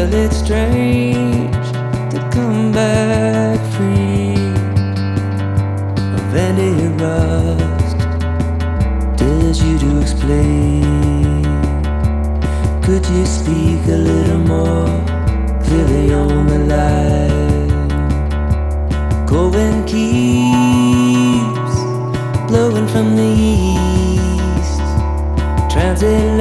Well, it's strange to come back free of any rust. Dares you to explain? Could you speak a little more clearly on the line? Cold wind keeps blowing from the east, transit